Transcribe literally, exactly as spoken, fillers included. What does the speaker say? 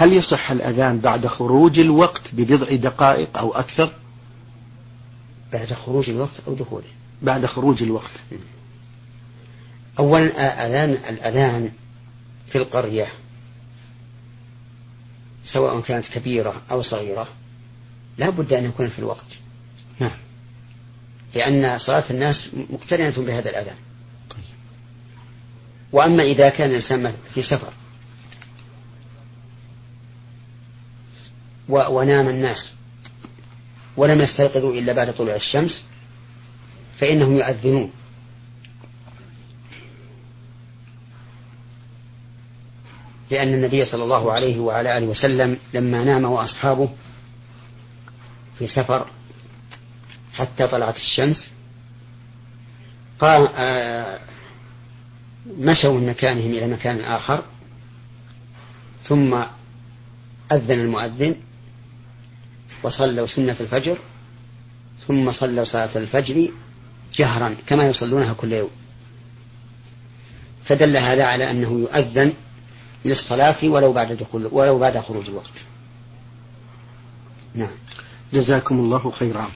هل يصح الأذان بعد خروج الوقت ببضع دقائق أو أكثر؟ بعد خروج الوقت أو دخوله؟ بعد خروج الوقت. أولا أذان الأذان في القرية سواء كانت كبيرة أو صغيرة لا بد أن يكون في الوقت، نعم، لأن صلاة الناس مقترنة بهذا الأذان. وأما إذا كان الإنسان في سفر ونام الناس ولم يستيقظوا إلا بعد طلوع الشمس فإنهم يؤذنون، لأن النبي صلى الله عليه وعلى آله وسلم لما نام وأصحابه في سفر حتى طلعت الشمس قام آه مشوا من مكانهم إلى مكان آخر، ثم أذن المؤذن وصلوا سنة الفجر، ثم صلوا صلاة الفجر جهرا كما يصلونها كل يوم، فدل هذا على أنه يؤذن للصلاة ولو بعد دخول ولو بعد خروج الوقت. نعم. جزاكم الله خيرا.